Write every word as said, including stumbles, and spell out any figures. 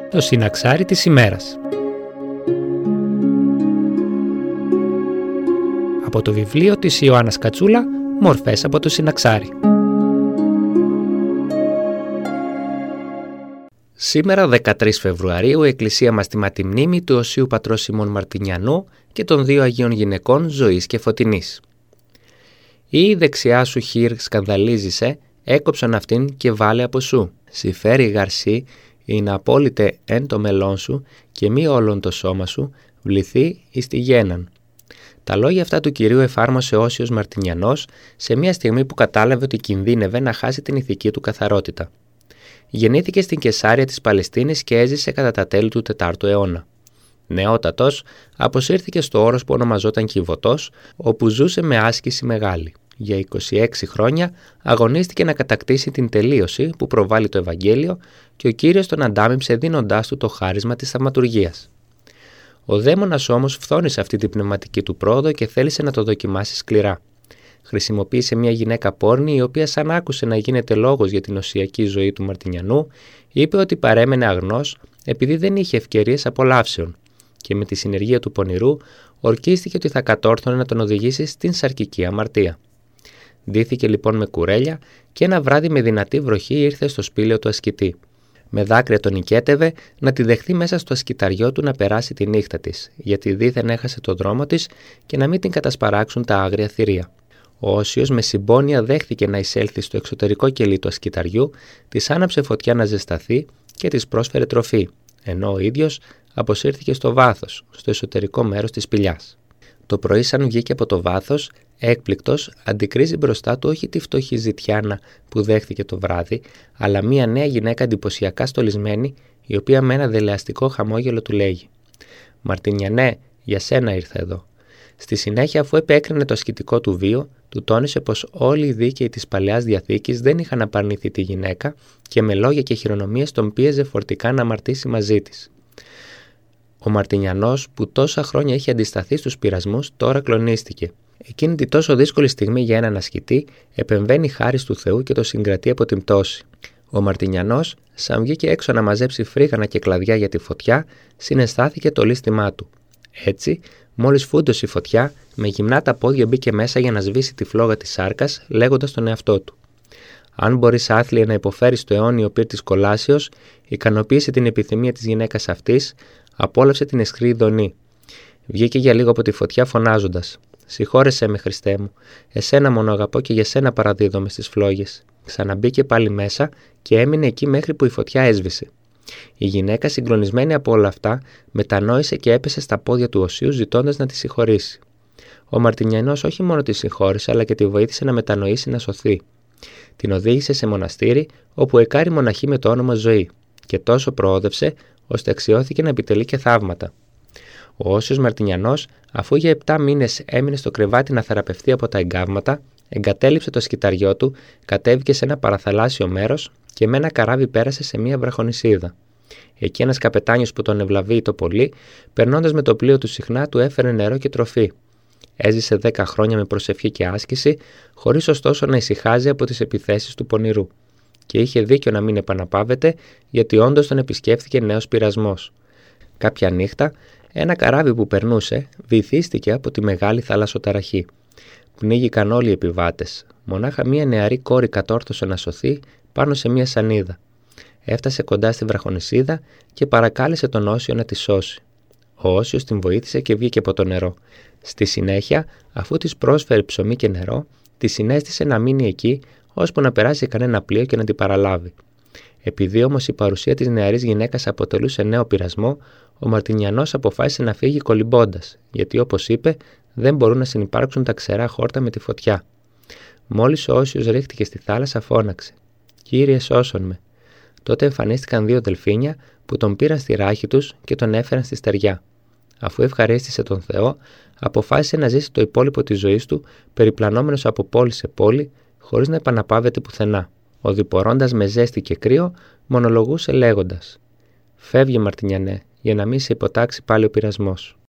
Το συναξάρι της ημέρας. Από το βιβλίο της Ιωάννας Κατσούλα, «Μορφές από το συναξάρι». Σήμερα, δεκατρείς Φεβρουαρίου, η Εκκλησία μας τιμά τη μνήμη του Οσίου Πατρός Σιμών Μαρτινιανού και των δύο Αγίων Γυναικών Ζωής και Φωτεινής. «Ή η δεξιά σου χείρ σκανδαλίζησε, έκοψον αυτήν και βάλε από σου. Συμφέρει γαρσί, ή να απόλυτε εν το μελόν σου και μη όλον το σώμα σου, βληθεί εις τη γέναν». Τα λόγια αυτά του Κυρίου εφάρμοσε ο Όσιος Μαρτινιανός σε μια στιγμή που κατάλαβε ότι κινδύνευε να χάσει την ηθική του καθαρότητα. Γεννήθηκε στην Κεσάρια της Παλαιστίνης και έζησε κατά τα τέλη του τετάρτου αιώνα. Νεότατος, αποσύρθηκε στο όρος που ονομαζόταν Κιβωτός, όπου ζούσε με άσκηση μεγάλη. Για είκοσι έξι χρόνια αγωνίστηκε να κατακτήσει την τελείωση που προβάλλει το Ευαγγέλιο και ο Κύριος τον αντάμιψε δίνοντάς του το χάρισμα της θαυματουργίας. Ο δαίμονας όμως φθόνησε αυτή την πνευματική του πρόοδο και θέλησε να το δοκιμάσει σκληρά. Χρησιμοποίησε μια γυναίκα πόρνη, η οποία, σαν άκουσε να γίνεται λόγος για την οσιακή ζωή του Μαρτινιανού, είπε ότι παρέμενε αγνός επειδή δεν είχε ευκαιρίες απολαύσεων, και με τη συνεργία του πονηρού ορκίστηκε ότι θα κατόρθωνε να τον οδηγήσει στην σαρκική αμαρτία. Ντύθηκε λοιπόν με κουρέλια και ένα βράδυ με δυνατή βροχή ήρθε στο σπήλαιο του ασκητή. Με δάκρυα τον νικέτευε να τη δεχθεί μέσα στο ασκηταριό του να περάσει τη νύχτα της, γιατί δήθεν έχασε το δρόμο της και να μην την κατασπαράξουν τα άγρια θηρία. Ο Όσιος με συμπόνια δέχθηκε να εισέλθει στο εξωτερικό κελί του ασκηταριού, της άναψε φωτιά να ζεσταθεί και της πρόσφερε τροφή, ενώ ο ίδιος αποσύρθηκε στο βάθος, στο εσωτερικό μέρος της σπηλιάς. Το πρωί, σαν βγήκε από το βάθος, έκπληκτος, αντικρίζει μπροστά του όχι τη φτωχή ζητιάνα που δέχθηκε το βράδυ, αλλά μια νέα γυναίκα εντυπωσιακά στολισμένη, η οποία με ένα δελεαστικό χαμόγελο του λέγει: «Μαρτινιανέ, για σένα ήρθα εδώ». Στη συνέχεια, αφού επέκρινε το ασκητικό του βίο, του τόνισε πως όλοι οι δίκαιοι της Παλαιάς Διαθήκης δεν είχαν απαρνηθεί τη γυναίκα και με λόγια και χειρονομίες τον πίεζε φορτικά να αμαρτήσει μαζί της. Ο Μαρτινιανός, που τόσα χρόνια είχε αντισταθεί στους πειρασμούς, τώρα κλονίστηκε. Εκείνη τη τόσο δύσκολη στιγμή για έναν ασκητή, επεμβαίνει χάρις του Θεού και το συγκρατεί από την πτώση. Ο Μαρτινιανός, σαν βγήκε έξω να μαζέψει φρίγανα και κλαδιά για τη φωτιά, συναισθάθηκε το λύστημά του. Έτσι, μόλις φούντωσε η φωτιά, με γυμνά τα πόδια μπήκε μέσα για να σβήσει τη φλόγα της σάρκας, λέγοντας στον εαυτό του: «Αν μπορείς, άθλιε, να υποφέρεις το αιώνιο πυρ της κολάσεως, ικανοποίησε την επιθυμία της γυναίκας αυτής, απόλαυσε την αισχρή ειδονή». Βγήκε για λίγο από τη φωτιά φωνάζοντας: «Συγχώρεσέ με, Χριστέ μου, εσένα μόνο αγαπώ και για σένα παραδίδομαι στις φλόγες». Ξαναμπήκε πάλι μέσα και έμεινε εκεί μέχρι που η φωτιά έσβησε. Η γυναίκα, συγκλονισμένη από όλα αυτά, μετανόησε και έπεσε στα πόδια του Οσίου ζητώντας να τη συγχωρήσει. Ο Μαρτινιανός όχι μόνο τη συγχώρησε, αλλά και τη βοήθησε να μετανοήσει, να σωθεί. Την οδήγησε σε μοναστήρι, όπου εκάρει μοναχή με το όνομα Ζωή, και τόσο προόδευσε, ώστε αξιώθηκε να επιτελεί και θαύματα. Ο Όσιος Μαρτινιανός, αφού για επτά μήνες έμεινε στο κρεβάτι να θεραπευτεί από τα εγκάβματα, εγκατέλειψε το σκηταριό του, κατέβηκε σε ένα παραθαλάσσιο μέρος και με ένα καράβι πέρασε σε μια βραχονησίδα. Εκεί ένας καπετάνιος που τον ευλαβεί το πολύ, περνώντας με το πλοίο του συχνά, του έφερε νερό και τροφή. Έζησε δέκα χρόνια με προσευχή και άσκηση, χωρίς ωστόσο να ησυχάζει από τις επιθέσεις του πονηρού. Και είχε δίκιο να μην επαναπάβεται, γιατί όντως τον επισκέφθηκε νέος πειρασμός. Κάποια νύχτα, ένα καράβι που περνούσε βυθίστηκε από τη μεγάλη θαλασσοταραχή. Πνίγηκαν όλοι οι επιβάτες. Μονάχα μία νεαρή κόρη κατόρθωσε να σωθεί πάνω σε μία σανίδα. Έφτασε κοντά στη βραχονησίδα και παρακάλεσε τον Όσιο να τη σώσει. Ο Όσιος την βοήθησε και βγήκε από το νερό. Στη συνέχεια, αφού της πρόσφερε ψωμί και νερό, τη συνέστησε να μείνει εκεί, ώσπου να περάσει κανένα πλοίο και να την παραλάβει. Επειδή όμως η παρουσία της νεαρής γυναίκας αποτελούσε νέο πειρασμό, ο Μαρτινιανός αποφάσισε να φύγει κολυμπώντας, γιατί, όπως είπε, δεν μπορούν να συνυπάρξουν τα ξερά χόρτα με τη φωτιά. Μόλις ο Όσιος ρίχτηκε στη θάλασσα, φώναξε: «Κύριε, σώσον με». Τότε εμφανίστηκαν δύο δελφίνια που τον πήραν στη ράχη τους και τον έφεραν στη στεριά. Αφού ευχαρίστησε τον Θεό, αποφάσισε να ζήσει το υπόλοιπο της ζωής του περιπλανόμενος από πόλη σε πόλη, χωρίς να επαναπάβεται πουθενά. Οδυπορώντας με ζέστη και κρύο, μονολογούσε λέγοντας: «Φεύγε, Μαρτινιανέ, για να μην σε υποτάξει πάλι ο πειρασμός».